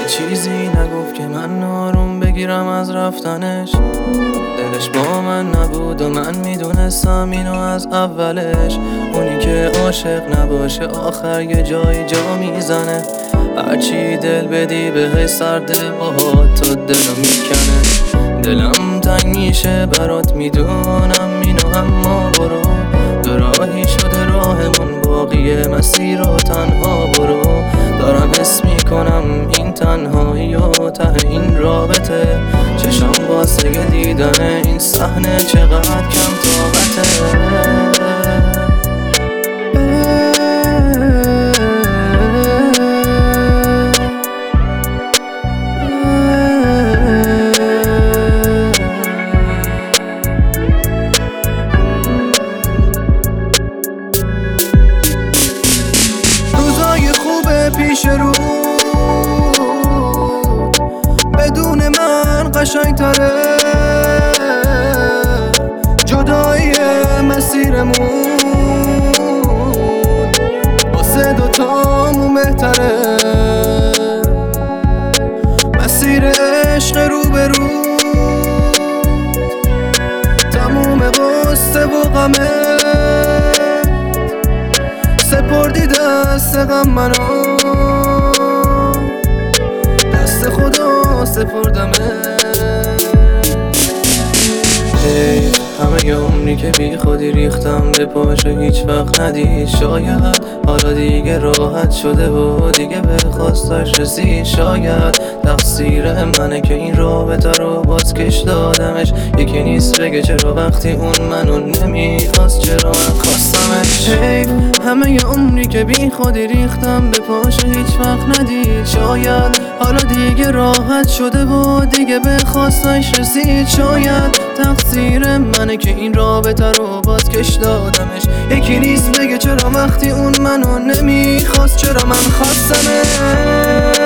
چیزی نگفت که من آروم بگیرم از رفتنش. دلش با من نبود و من میدونستم اینو از اولش. اونی که عاشق نباشه آخر یه جایی جا میزنه. هرچی دل بدی بهش سرده باهات تا دلو میکنه. دلم تنگ میشه برات میدونم اینو، اما برو دوراهی شده راهمون، باقی مسیر رو تنها برو. دارم حس میکنم این تنهایی و ته این رابطه. چشم واسه دیدن این صحنه چقدر کم طاقته. پیش رو بدون من قشنگ تره، جدایی مسیرمون واسه دوتامون بهتره. مسیر عشق رو به رو تموم غصه و غمه، سپردی دست غم منو، دست خدا سپردمه. همه عمری که بی خودی ریختم به پاش هیچ وقت ندید. شاید حالا دیگه راحت شده و دیگه به خواستش رسید. شاید تقصیر منه که این رابطه رو باز کش دادمش. یکی نیست بگه چرا وقتی اون منو نمیخواست چرا من خواستمش. همه عمری که بی خودی ریختم به پاش هیچ وقت ندید. شاید حالا دیگه راحت شده و دیگه به خواستش رسید. شاید تقصیر منه که این رابطه رو باز کش دادمش. یکی نیست بگه چرا وقتی اون منو نمیخواست چرا من خواستمش.